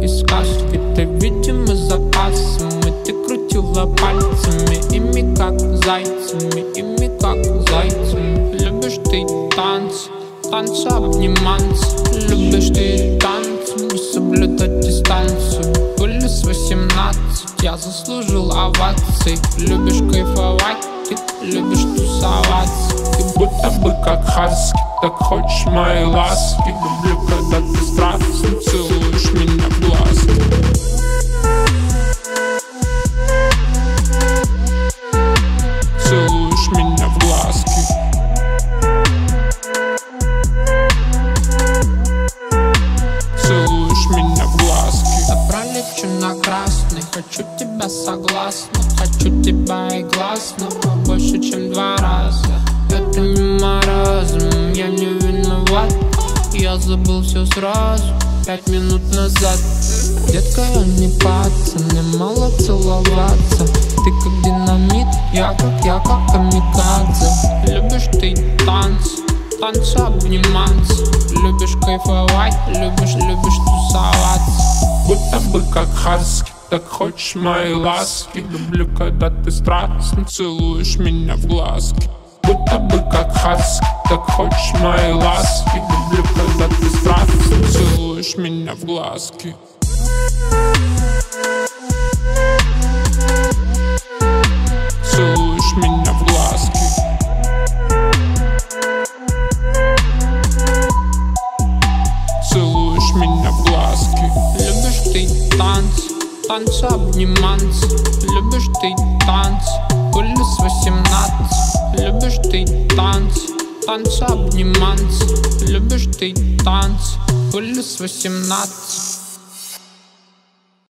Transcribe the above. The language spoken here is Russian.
из сказки. Ты, видимо, за кассами, ты крутила пальцами, ими как зайцами, ими как зайцами. Любишь ты танцы, танцы обниматься. Любишь ты танцы, не соблюдать дистанцию. Были с 18, я заслужил овации. Любишь кайфовать, ты любишь тусоваться. Ты будто бы как хаски, так хочешь мои ласки. Люблю, когда ты страстно целуешь меня в глазки. Целуешь меня в глазки. Целуешь меня в глазки. Я пролечу на красный, хочу тебя согласно. Хочу тебя и гласно, больше чем 2 раза. Это не маразм, я не виноват. Я забыл все сразу, 5 минут назад. Детка, я не пацан, мне мало целоваться. Ты как динамит, я как камикадзе. Любишь ты танцы, танцы обниматься. Любишь кайфовать, любишь тусоваться. Будто бы как хаски, так хочешь мои ласки. Люблю, когда ты страстно целуешь меня в глазки. Будто бы как хаски, так хочешь мои ласки. Люблю, когда ты страстно целуешь меня в глазки. Целуешь меня в глазки. Целуешь меня в глазки. Любишь ты танцы, танцы обниматься. Любишь ты танцы, были с 18. Любишь ты танцы, танцы обниматься. Любишь ты танцы, были с 18.